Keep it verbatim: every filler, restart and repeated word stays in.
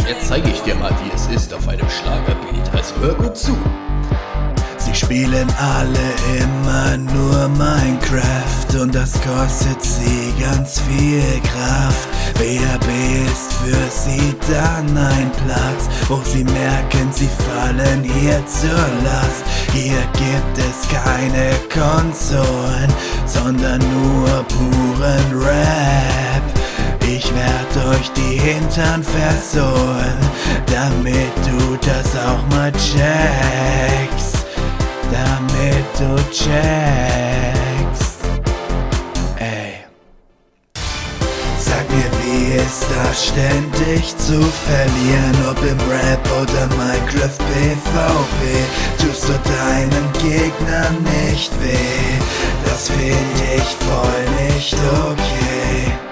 Jetzt zeige ich dir mal, wie es ist auf einem Schlagerbeat, also hör gut zu. Sie spielen alle immer nur Minecraft und das kostet sie ganz viel Kraft. W H B ist für sie dann ein Platz, wo sie merken, sie fallen hier zur Last. Hier gibt es keine Konsolen, sondern nur puren Rap. Ich werd euch die Hintern versohlen, damit du das auch mal checkst. Damit du checkst. Ey. Sag mir, wie ist das ständig zu verlieren? Ob im Rap oder Minecraft P V P. Tust du deinen Gegnern nicht weh? Das find ich voll nicht okay.